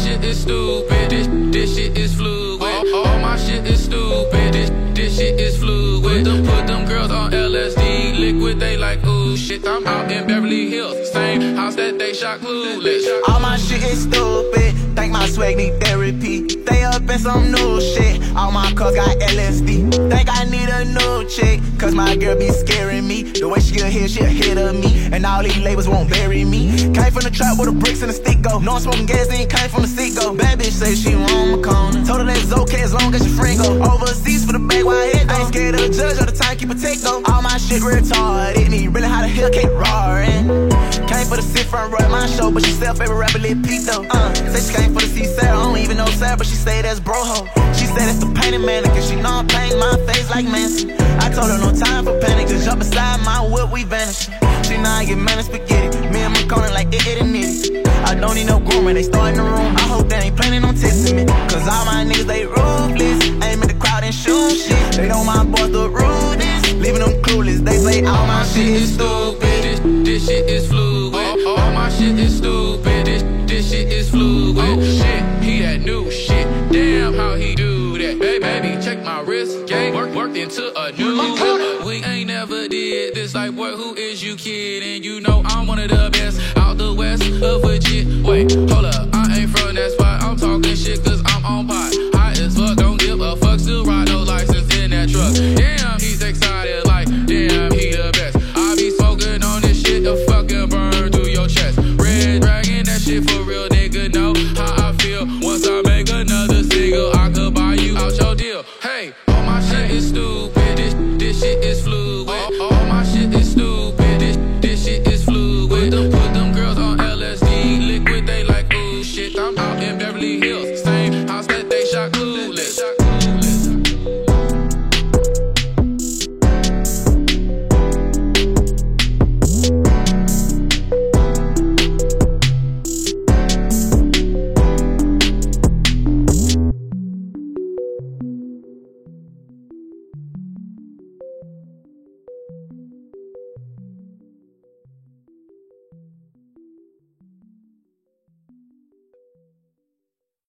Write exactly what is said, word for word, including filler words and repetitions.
shit is stupid. This, this shit is fluid. All my shit is stupid. This, this shit is fluid. Put them, put them girls on L S D. Liquid, they like, ooh, shit. I'm out in Beverly Hills. Same house that they shot Clueless. All my shit is stupid. Think my swag need therapy. Stay up in some new shit. All my cars got L S D. Think I need a new chick, cause my girl be scaring me. The way she get hit, she a hit of me. And all these labels won't bury me. Came from the trap where the bricks and the stick go. No, I'm smoking gas, then came from the seat go. Bad bitch say she want my corner. Told her that it's okay as long as your friend go. Overseas for the bag while I hit go. I ain't scared of the judge all the time, keep a tick though. All my shit retarded. Me really how the hell keep roaring. Came for the sit front row at my show, but she sell favorite rapper Lil Pete though. Uh, say she came for the see Sarah, I don't even know Sarah, but she say that's bro ho. She said it's the painted mannequin, she know I'm painting my face like Manson. I told her no time for panic, just jump inside my whip, we vanish. She know I get mad at spaghetti, me and my corner like it, it and it. I don't need no groomer, they start in the room. I hope they ain't planning on testing me, cause all my niggas they ruthless. Aim at the crowd and shoot shit. They know my boys the rudest, leaving them clueless. They say all my shit is stupid. This, this shit is fluid. All, all my shit is stupid. This, this shit is fluid. Oh shit, he that new shit. Damn, how he do that? Baby, baby, check my wrist. Game work, worked into a new whip. We ain't never did this. Like, boy, who is you kidding? You know I'm one of the best out the west of legit. Wait, hold up.